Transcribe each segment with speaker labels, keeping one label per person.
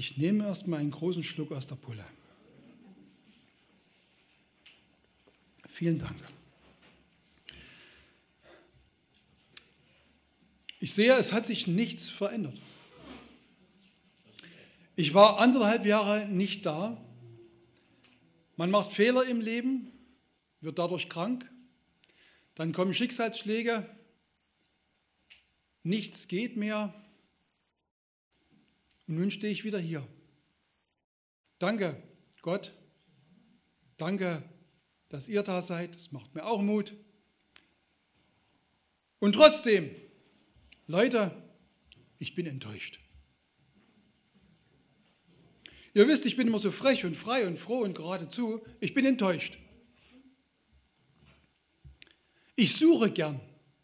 Speaker 1: Ich nehme erstmal einen großen Schluck aus der Pulle. Vielen Dank. Ich sehe, es hat sich nichts verändert. Ich war 1,5 Jahre nicht da. Man macht Fehler im Leben, wird dadurch krank. Dann kommen Schicksalsschläge. Nichts geht mehr. Und nun stehe ich wieder hier. Danke, Gott. Danke, dass ihr da seid. Das macht mir auch Mut. Und trotzdem, Leute, ich bin enttäuscht. Ihr wisst, ich bin immer so frech und frei und froh und geradezu. Ich bin enttäuscht. Ich suche gern.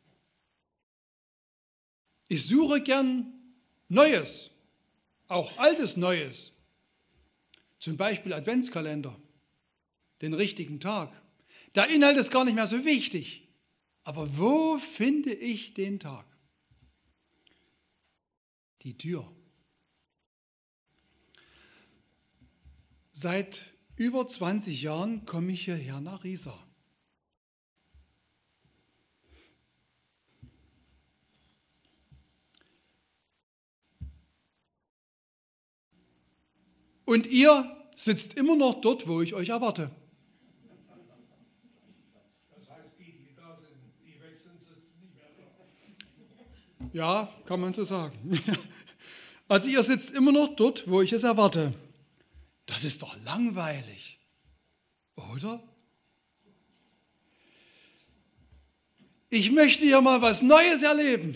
Speaker 1: Ich suche gern Neues, auch altes Neues. Zum Beispiel Adventskalender, den richtigen Tag. Der Inhalt ist gar nicht mehr so wichtig. Aber wo finde ich den Tag? Die Tür. Seit über 20 Jahren komme ich hierher nach Riesa. Und ihr sitzt immer noch dort, wo ich euch erwarte.
Speaker 2: Das heißt, die da sind, die weg sind, sitzen nicht mehr da.
Speaker 1: Ja, kann man so sagen. Also ihr sitzt immer noch dort, wo ich es erwarte. Das ist doch langweilig, oder? Ich möchte hier mal was Neues erleben.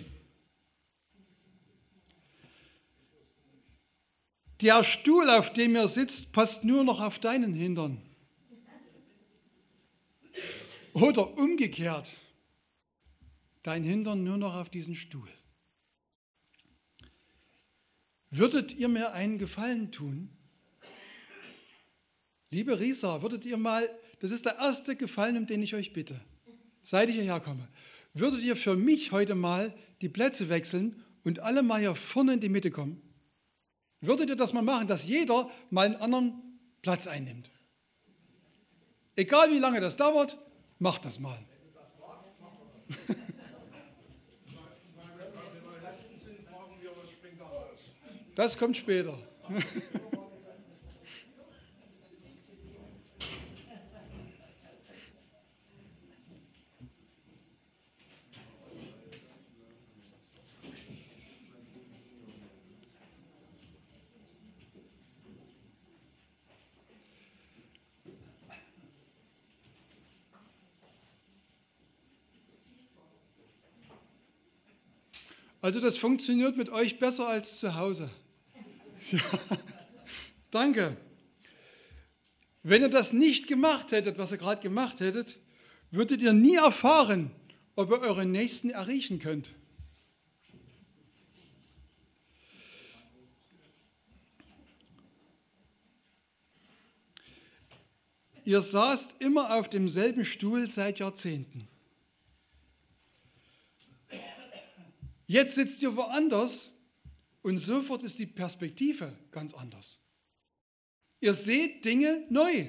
Speaker 1: Der Stuhl, auf dem ihr sitzt, passt nur noch auf deinen Hintern. Oder umgekehrt, dein Hintern nur noch auf diesen Stuhl. Würdet ihr mir einen Gefallen tun? Liebe Riesa, würdet ihr mal, das ist der erste Gefallen, um den ich euch bitte, seit ich hierher komme, würdet ihr für mich heute mal die Plätze wechseln und alle mal hier vorne in die Mitte kommen? Würdet ihr das mal machen, dass jeder mal einen anderen Platz einnimmt? Egal wie lange das dauert, macht das mal. Das kommt später. Also das funktioniert mit euch besser als zu Hause. Ja, danke. Wenn ihr das nicht gemacht hättet, was ihr gerade gemacht hättet, würdet ihr nie erfahren, ob ihr euren Nächsten erriechen könnt. Ihr saßt immer auf demselben Stuhl seit Jahrzehnten. Jetzt sitzt ihr woanders und sofort ist die Perspektive ganz anders. Ihr seht Dinge neu.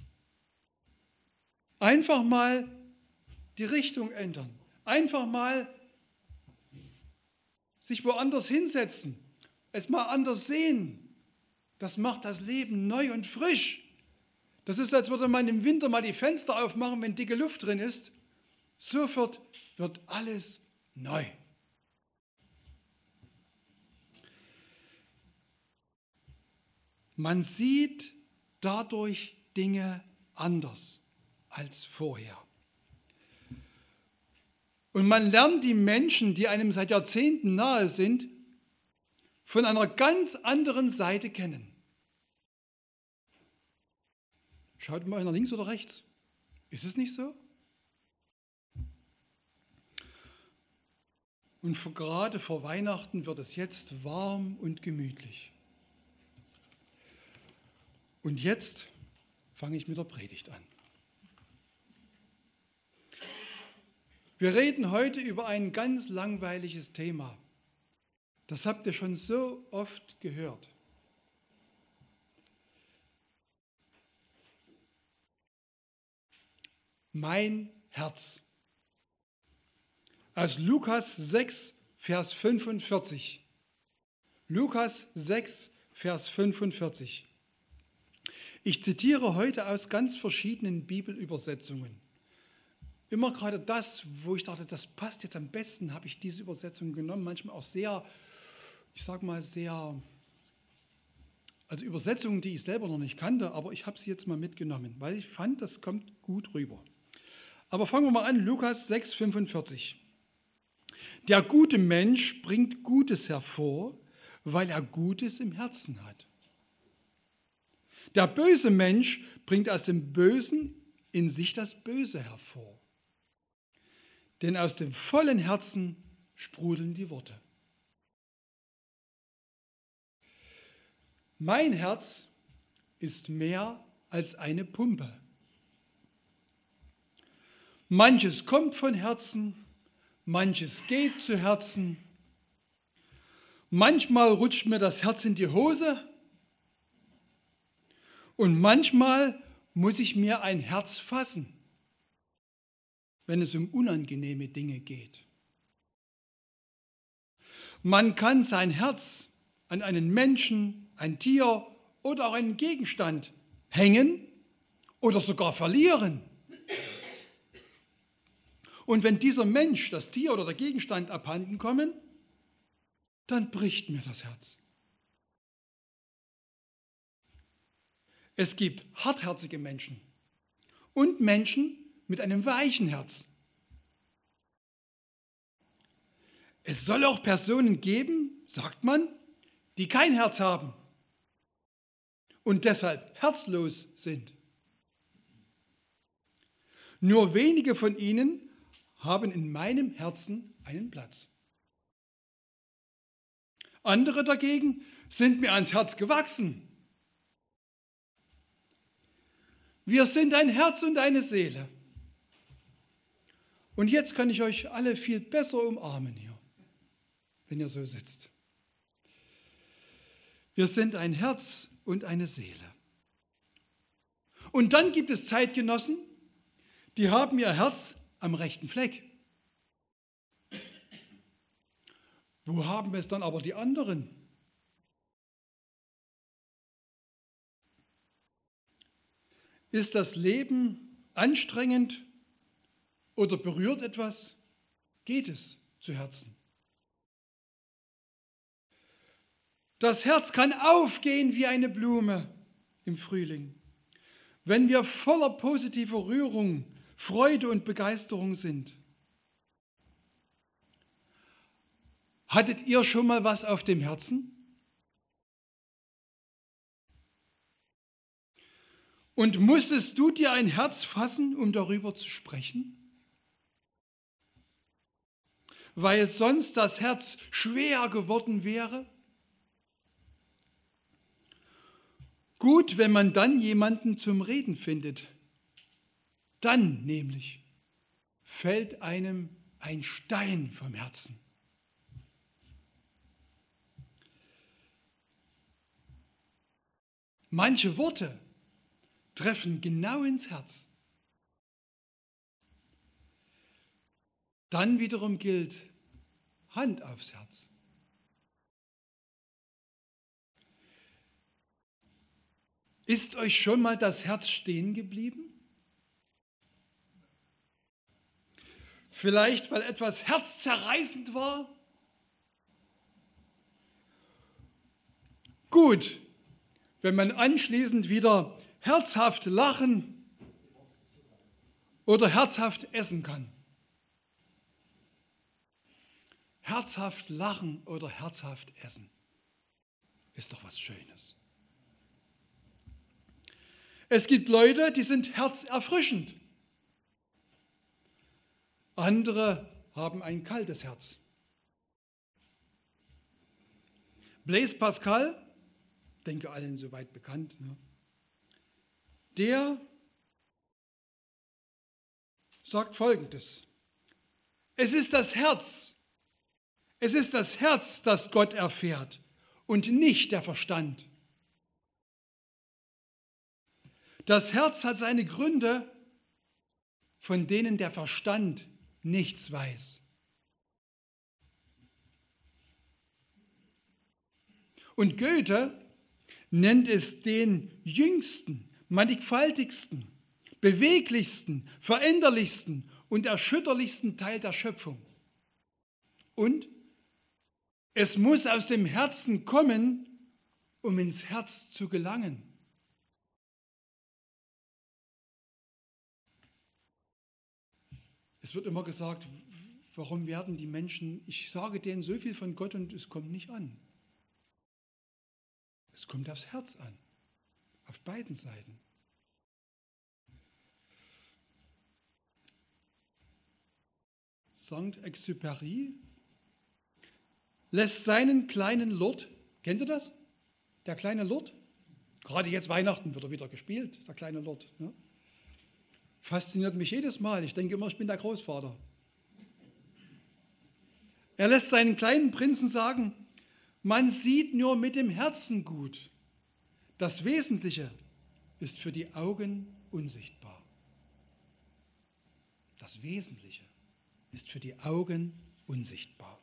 Speaker 1: Einfach mal die Richtung ändern. Einfach mal sich woanders hinsetzen. Es mal anders sehen. Das macht das Leben neu und frisch. Das ist, als würde man im Winter mal die Fenster aufmachen, wenn dicke Luft drin ist. Sofort wird alles neu. Man sieht dadurch Dinge anders als vorher. Und man lernt die Menschen, die einem seit Jahrzehnten nahe sind, von einer ganz anderen Seite kennen. Schaut mal nach links oder rechts. Ist es nicht so? Und gerade vor Weihnachten wird es jetzt warm und gemütlich. Und jetzt fange ich mit der Predigt an. Wir reden heute über ein ganz langweiliges Thema. Das habt ihr schon so oft gehört. mein Herz. Aus Lukas 6, Vers 45. Lukas 6, Vers 45. Ich zitiere heute aus ganz verschiedenen Bibelübersetzungen. Immer gerade das, wo ich dachte, das passt jetzt am besten, habe ich diese Übersetzung genommen. Manchmal auch sehr, ich sage mal also Übersetzungen, die ich selber noch nicht kannte, aber ich habe sie jetzt mal mitgenommen, weil ich fand, das kommt gut rüber. Aber fangen wir mal an, Lukas 6, 45. Der gute Mensch bringt Gutes hervor, weil er Gutes im Herzen hat. Der böse Mensch bringt aus dem Bösen in sich das Böse hervor. Denn aus dem vollen Herzen sprudeln die Worte. Mein Herz ist mehr als eine Pumpe. Manches kommt von Herzen, manches geht zu Herzen. Manchmal rutscht mir das Herz in die Hose und manchmal muss ich mir ein Herz fassen, wenn es um unangenehme Dinge geht. Man kann sein Herz an einen Menschen, ein Tier oder auch einen Gegenstand hängen oder sogar verlieren. Und wenn dieser Mensch, das Tier oder der Gegenstand abhanden kommen, dann bricht mir das Herz. Es gibt hartherzige Menschen und Menschen mit einem weichen Herz. Es soll auch Personen geben, sagt man, die kein Herz haben und deshalb herzlos sind. Nur wenige von ihnen haben in meinem Herzen einen Platz. Andere dagegen sind mir ans Herz gewachsen. Wir sind ein Herz und eine Seele. Und jetzt kann ich euch alle viel besser umarmen hier, wenn ihr so sitzt. Wir sind ein Herz und eine Seele. Und dann gibt es Zeitgenossen, die haben ihr Herz am rechten Fleck. Wo haben es dann aber die anderen? Ist das Leben anstrengend oder berührt etwas? Geht es zu Herzen? Das Herz kann aufgehen wie eine Blume im Frühling, wenn wir voller positiver Rührung, Freude und Begeisterung sind. Hattet ihr schon mal was auf dem Herzen? Und musstest du dir ein Herz fassen, um darüber zu sprechen? Weil sonst das Herz schwer geworden wäre? Gut, wenn man dann jemanden zum Reden findet. Dann nämlich fällt einem ein Stein vom Herzen. Manche Worte treffen genau ins Herz. Dann wiederum gilt Hand aufs Herz. Ist euch schon mal das Herz stehen geblieben? Vielleicht, weil etwas herzzerreißend war? Gut, wenn man anschließend wieder herzhaft lachen oder herzhaft essen kann. Herzhaft lachen oder herzhaft essen ist doch was Schönes. Es gibt Leute, die sind herzerfrischend. Andere haben ein kaltes Herz. Blaise Pascal, denke allen soweit bekannt, ne? Der sagt Folgendes: Es ist das Herz, das Gott erfährt und nicht der Verstand. Das Herz hat seine Gründe von denen der Verstand nichts weiß. Und Goethe nennt es den jüngsten, mannigfaltigsten, beweglichsten, veränderlichsten und erschütterlichsten Teil der Schöpfung. Und es muss aus dem Herzen kommen, um ins Herz zu gelangen. Es wird immer gesagt, warum werden die Menschen, ich sage denen so viel von Gott und es kommt nicht an. Es kommt aufs Herz an, auf beiden Seiten. Saint-Exupéry lässt seinen kleinen Lord, kennt ihr das? Der kleine Lord? Gerade jetzt Weihnachten wird er wieder gespielt, der kleine Lord. Ne? Fasziniert mich jedes Mal. Ich denke immer, ich bin der Großvater. Er lässt seinen kleinen Prinzen sagen, man sieht nur mit dem Herzen gut. Das Wesentliche ist für die Augen unsichtbar. Das Wesentliche ist für die Augen unsichtbar.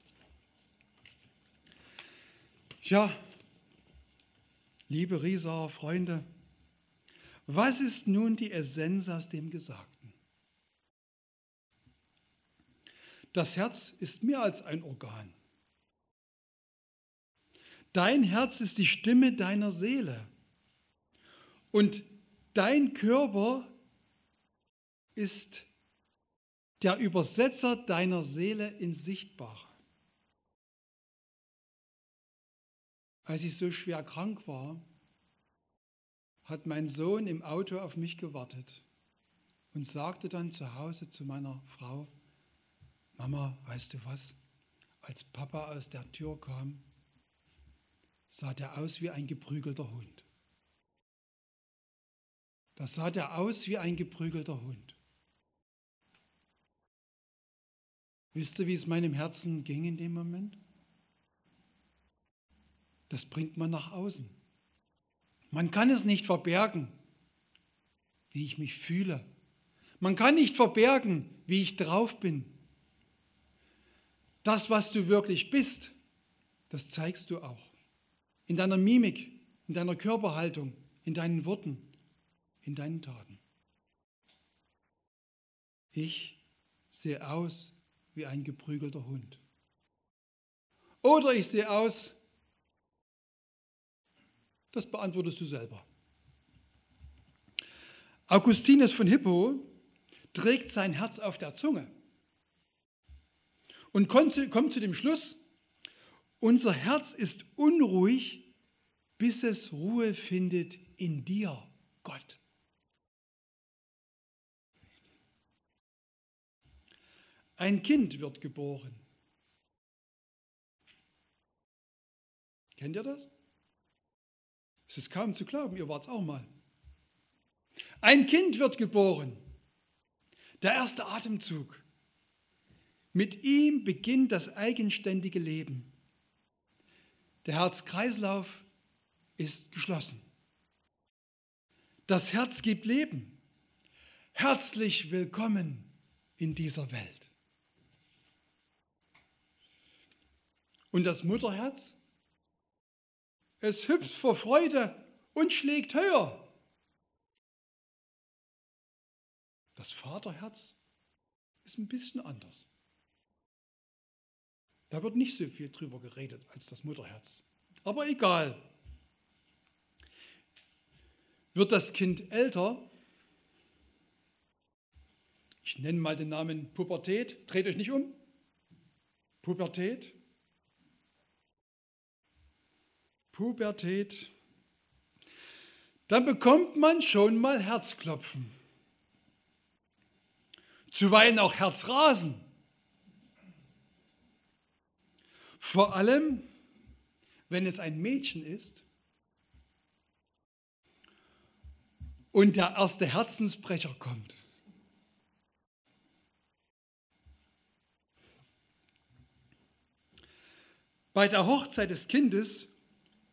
Speaker 1: Ja, liebe Riesaer Freunde, was ist nun die Essenz aus dem Gesagten? Das Herz ist mehr als ein Organ. Dein Herz ist die Stimme deiner Seele und dein Körper ist der Übersetzer deiner Seele ins Sichtbare. Als ich so schwer krank war, hat mein Sohn im Auto auf mich gewartet und sagte dann zu Hause zu meiner Frau, Mama, weißt du was, als Papa aus der Tür kam, sah der aus wie ein geprügelter Hund. Da sah der aus wie ein geprügelter Hund. Wisst ihr, wie es meinem Herzen ging in dem Moment? Das bringt man nach außen. Man kann es nicht verbergen, wie ich mich fühle. Man kann nicht verbergen, wie ich drauf bin. Das, was du wirklich bist, das zeigst du auch. In deiner Mimik, in deiner Körperhaltung, in deinen Worten, in deinen Taten. Ich sehe aus wie ein geprügelter Hund. Oder ich sehe aus, das beantwortest du selber. Augustinus von Hippo trägt sein Herz auf der Zunge und kommt zu dem Schluss, unser Herz ist unruhig, bis es Ruhe findet in dir, Gott. Ein Kind wird geboren. Kennt ihr das? Es ist kaum zu glauben, ihr wart es auch mal. Ein Kind wird geboren. Der erste Atemzug. Mit ihm beginnt das eigenständige Leben. Der Herzkreislauf ist geschlossen. Das Herz gibt Leben. Herzlich willkommen in dieser Welt. Und das Mutterherz? Es hüpft vor Freude und schlägt höher. Das Vaterherz ist ein bisschen anders. Da wird nicht so viel drüber geredet als das Mutterherz. Aber egal. Wird das Kind älter, ich nenne mal den Namen Pubertät, dreht euch nicht um, Pubertät, dann bekommt man schon mal Herzklopfen. Zuweilen auch Herzrasen. Vor allem, wenn es ein Mädchen ist und der erste Herzensbrecher kommt. Bei der Hochzeit des Kindes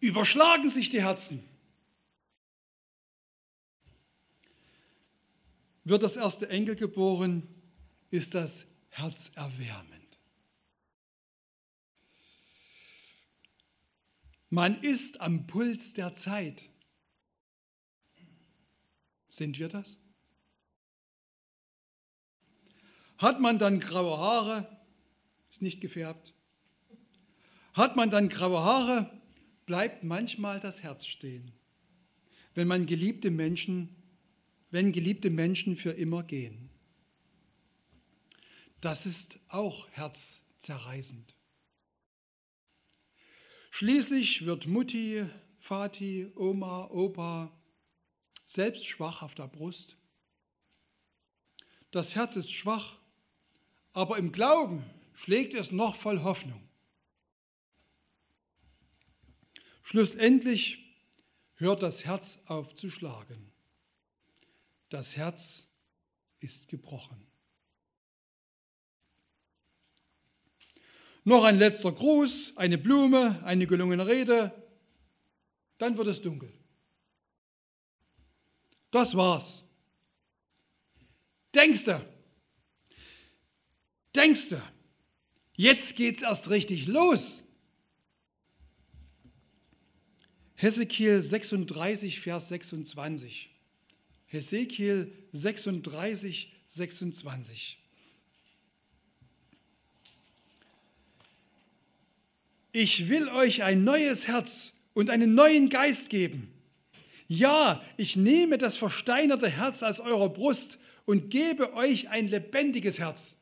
Speaker 1: überschlagen sich die Herzen. wird das erste Enkel geboren, ist das herzerwärmend. Man ist am Puls der Zeit. Sind wir das? Hat man dann graue Haare, ist nicht gefärbt. Hat man dann graue Haare, bleibt manchmal das Herz stehen, wenn geliebte Menschen für immer gehen. Das ist auch herzzerreißend. Schließlich wird Mutti, Vati, Oma, Opa selbst schwach auf der Brust. Das Herz ist schwach, aber im Glauben schlägt es noch voll Hoffnung. Schlussendlich hört das Herz auf zu schlagen. Das Herz ist gebrochen. Noch ein letzter Gruß, eine Blume, eine gelungene Rede, dann wird es dunkel. Das war's. Denkst du, jetzt geht's erst richtig los. Hesekiel 36, Vers 26. Hesekiel 36, 26. Ich will euch ein neues Herz und einen neuen Geist geben. Ja, ich nehme das versteinerte Herz aus eurer Brust und gebe euch ein lebendiges Herz.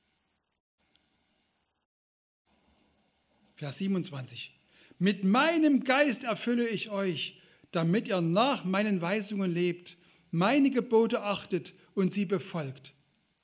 Speaker 1: Vers 27. Mit meinem Geist erfülle ich euch, damit ihr nach meinen Weisungen lebt, meine Gebote achtet und sie befolgt.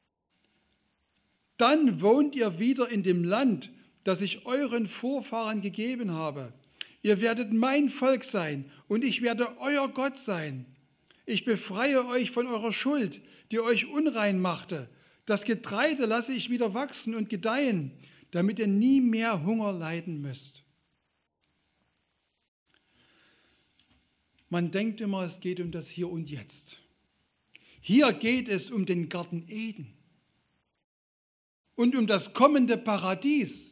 Speaker 1: Dann wohnt ihr wieder in dem Land, das ich euren Vorfahren gegeben habe. Ihr werdet mein Volk sein und ich werde euer Gott sein. Ich befreie euch von eurer Schuld, die euch unrein machte. Das Getreide lasse ich wieder wachsen und gedeihen, damit ihr nie mehr Hunger leiden müsst. Man denkt immer, es geht um das Hier und Jetzt. Hier geht es um den Garten Eden und um das kommende Paradies.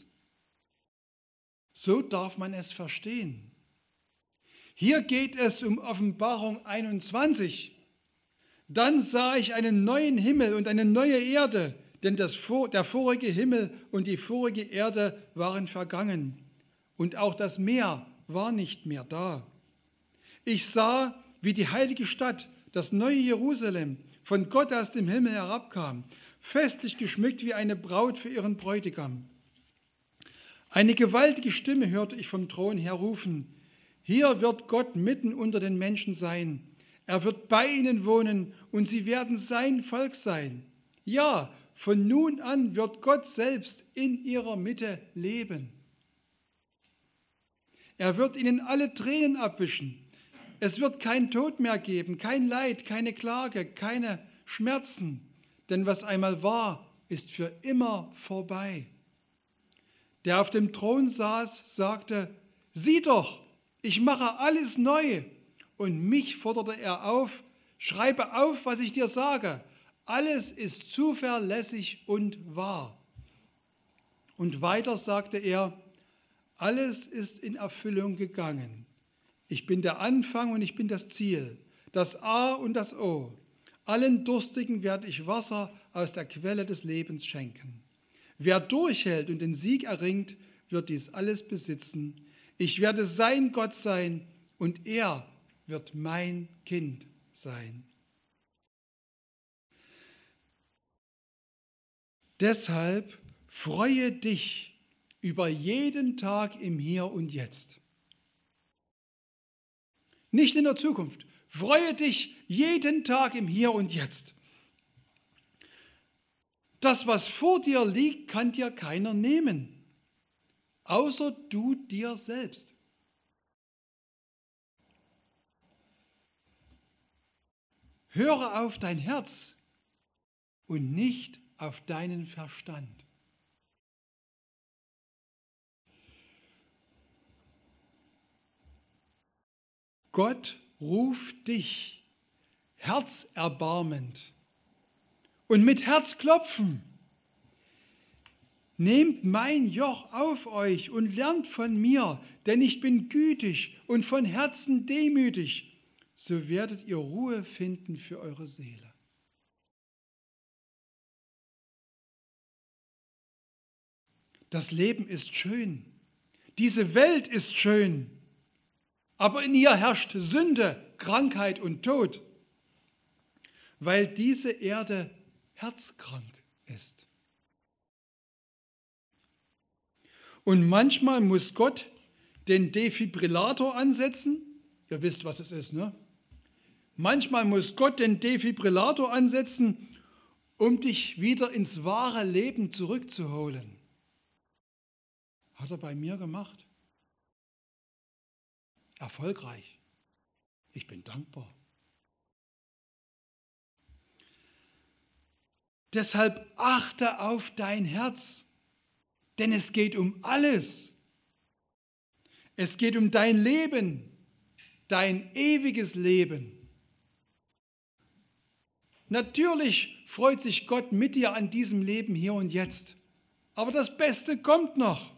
Speaker 1: So darf man es verstehen. Hier geht es um Offenbarung 21. Dann sah ich einen neuen Himmel und eine neue Erde, denn der vorige Himmel und die vorige Erde waren vergangen und auch das Meer war nicht mehr da. Ich sah, wie die heilige Stadt, das neue Jerusalem, von Gott aus dem Himmel herabkam, festlich geschmückt wie eine Braut für ihren Bräutigam. Eine gewaltige Stimme hörte ich vom Thron her rufen: Hier wird Gott mitten unter den Menschen sein. Er wird bei ihnen wohnen und sie werden sein Volk sein. Ja, von nun an wird Gott selbst in ihrer Mitte leben. Er wird ihnen alle Tränen abwischen. Es wird kein Tod mehr geben, kein Leid, keine Klage, keine Schmerzen. Denn was einmal war, ist für immer vorbei. Der auf dem Thron saß, sagte: Sieh doch, ich mache alles neu. Und mich forderte er auf: Schreibe auf, was ich dir sage. Alles ist zuverlässig und wahr. Und weiter sagte er: Alles ist in Erfüllung gegangen. Ich bin der Anfang und ich bin das Ziel, das A und das O. Allen Durstigen werde ich Wasser aus der Quelle des Lebens schenken. Wer durchhält und den Sieg erringt, wird dies alles besitzen. Ich werde sein Gott sein und er wird mein Kind sein. Deshalb freue dich über jeden Tag im Hier und Jetzt. Nicht in der Zukunft. Freue dich jeden Tag im Hier und Jetzt. Das, was vor dir liegt, kann dir keiner nehmen, außer du dir selbst. Höre auf dein Herz und nicht auf deinen Verstand. Gott ruft dich herzerbarmend und mit Herzklopfen. Nehmt mein Joch auf euch und lernt von mir, denn ich bin gütig und von Herzen demütig. So werdet ihr Ruhe finden für eure Seele. Das Leben ist schön. Diese Welt ist schön. Aber in ihr herrscht Sünde, Krankheit und Tod, weil diese Erde herzkrank ist. Und manchmal muss Gott den Defibrillator ansetzen. Ihr wisst, was es ist, ne? Manchmal muss Gott den Defibrillator ansetzen, um dich wieder ins wahre Leben zurückzuholen. Hat er bei mir gemacht. Erfolgreich. Ich bin dankbar. Deshalb achte auf dein Herz, denn es geht um alles. Es geht um dein Leben, dein ewiges Leben. Natürlich freut sich Gott mit dir an diesem Leben hier und jetzt, aber das Beste kommt noch.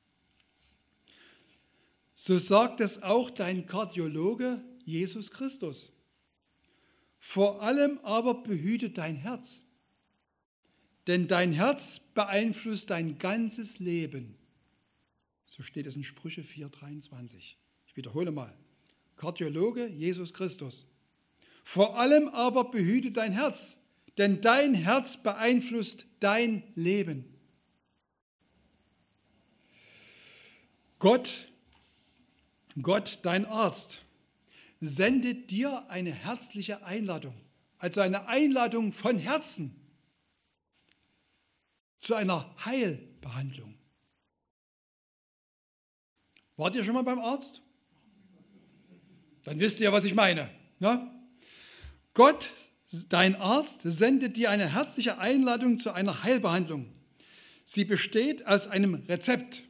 Speaker 1: So sagt es auch dein Kardiologe Jesus Christus. Vor allem aber behüte dein Herz, denn dein Herz beeinflusst dein ganzes Leben. So steht es in Sprüche 4,23. Ich wiederhole mal. Kardiologe Jesus Christus. Vor allem aber behüte dein Herz, denn dein Herz beeinflusst dein Leben. Gott, dein Arzt, sendet dir eine herzliche Einladung, also eine Einladung von Herzen zu einer Heilbehandlung. Wart ihr schon mal beim Arzt? Dann wisst ihr, was ich meine. Ne? Gott, dein Arzt, sendet dir eine herzliche Einladung zu einer Heilbehandlung. Sie besteht aus einem Rezept.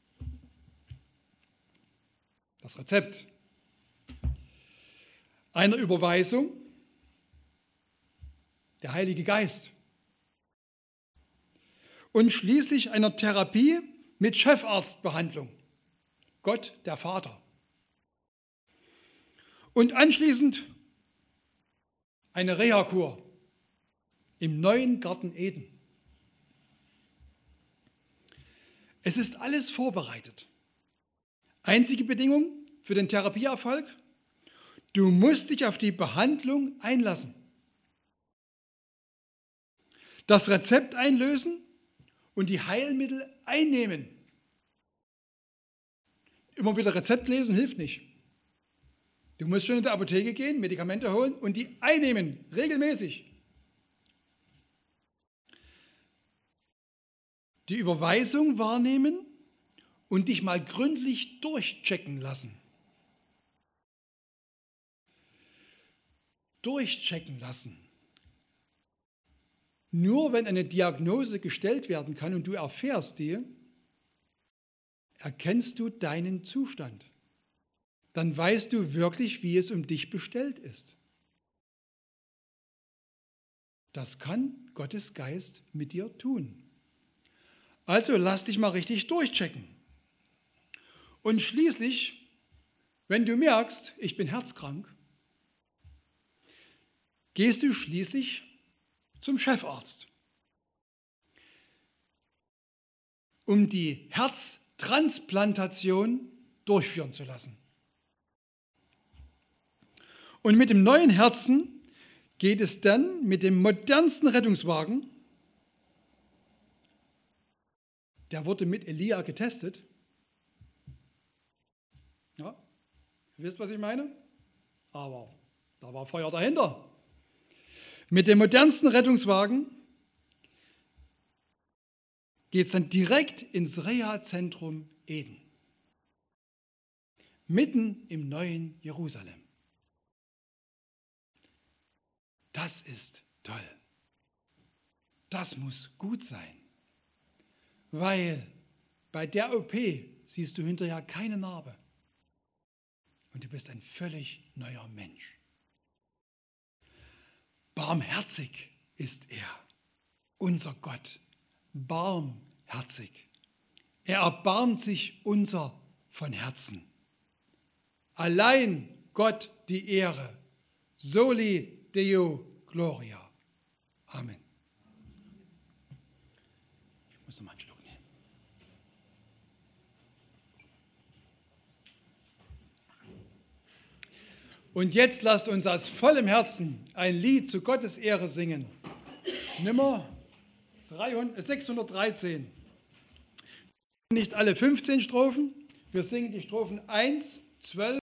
Speaker 1: Das Rezept einer Überweisung, der Heilige Geist, und schließlich einer Therapie mit Chefarztbehandlung, Gott, der Vater. Und anschließend eine Reha-Kur im neuen Garten Eden. Es ist alles vorbereitet. Einzige Bedingung für den Therapieerfolg: Du musst dich auf die Behandlung einlassen, das Rezept einlösen und die Heilmittel einnehmen. Immer wieder Rezept lesen hilft nicht. Du musst schon in die Apotheke gehen, Medikamente holen und die einnehmen, regelmäßig. Die Überweisung wahrnehmen und dich mal gründlich durchchecken lassen. Durchchecken lassen. Nur wenn eine Diagnose gestellt werden kann und du erfährst die, erkennst du deinen Zustand. Dann weißt du wirklich, wie es um dich bestellt ist. Das kann Gottes Geist mit dir tun. Also lass dich mal richtig durchchecken. Und schließlich, wenn du merkst, ich bin herzkrank, gehst du schließlich zum Chefarzt, um die Herztransplantation durchführen zu lassen. Und mit dem neuen Herzen geht es dann mit dem modernsten Rettungswagen, der wurde mit Elia getestet. Ja, ihr wisst, was ich meine? Aber da war Feuer dahinter. Mit dem modernsten Rettungswagen geht es dann direkt ins Reha-Zentrum Eden. Mitten im neuen Jerusalem. Das ist toll. Das muss gut sein. Weil bei der OP siehst du hinterher keine Narbe. Und du bist ein völlig neuer Mensch. Barmherzig ist er. unser Gott barmherzig. Er erbarmt sich unser von Herzen. Allein Gott die Ehre. Soli Deo Gloria. Amen. Ich muss noch mal einen Schluck nehmen. Und jetzt lasst uns aus vollem Herzen ein Lied zu Gottes Ehre singen. Nummer 613. Nicht alle 15 Strophen, wir singen die Strophen 1, 12.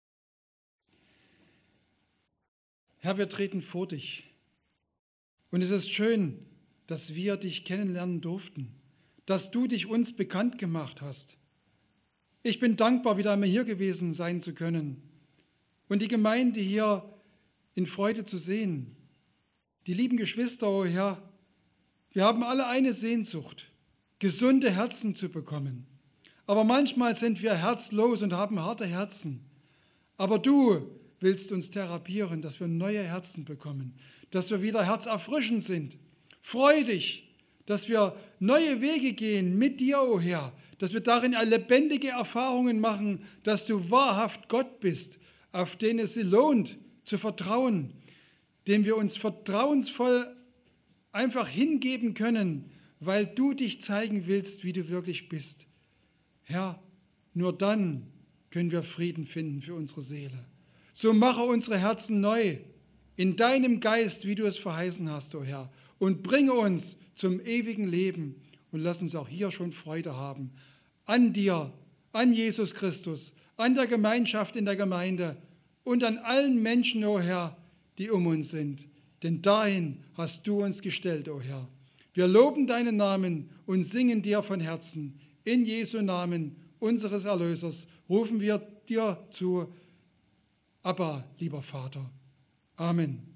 Speaker 1: Herr, wir treten vor dich. Und es ist schön, dass wir dich kennenlernen durften, dass du dich uns bekannt gemacht hast. Ich bin dankbar, wieder einmal hier gewesen sein zu können und die Gemeinde hier in Freude zu sehen. Die lieben Geschwister, o Herr, wir haben alle eine Sehnsucht, gesunde Herzen zu bekommen. Aber manchmal sind wir herzlos und haben harte Herzen. Aber du willst uns therapieren, dass wir neue Herzen bekommen, dass wir wieder herzerfrischend sind. Freu dich, dass wir neue Wege gehen mit dir, o Herr, dass wir darin lebendige Erfahrungen machen, dass du wahrhaft Gott bist, auf den es sich lohnt zu vertrauen, dem wir uns vertrauensvoll einfach hingeben können, weil du dich zeigen willst, wie du wirklich bist. Herr, nur dann können wir Frieden finden für unsere Seele. So mache unsere Herzen neu in deinem Geist, wie du es verheißen hast, o Herr, und bringe uns zum ewigen Leben und lass uns auch hier schon Freude haben an dir, an Jesus Christus, an der Gemeinschaft in der Gemeinde und an allen Menschen, o Herr, die um uns sind. Denn dahin hast du uns gestellt, o Herr. Wir loben deinen Namen und singen dir von Herzen. In Jesu Namen, unseres Erlösers, rufen wir dir zu. Abba, lieber Vater. Amen.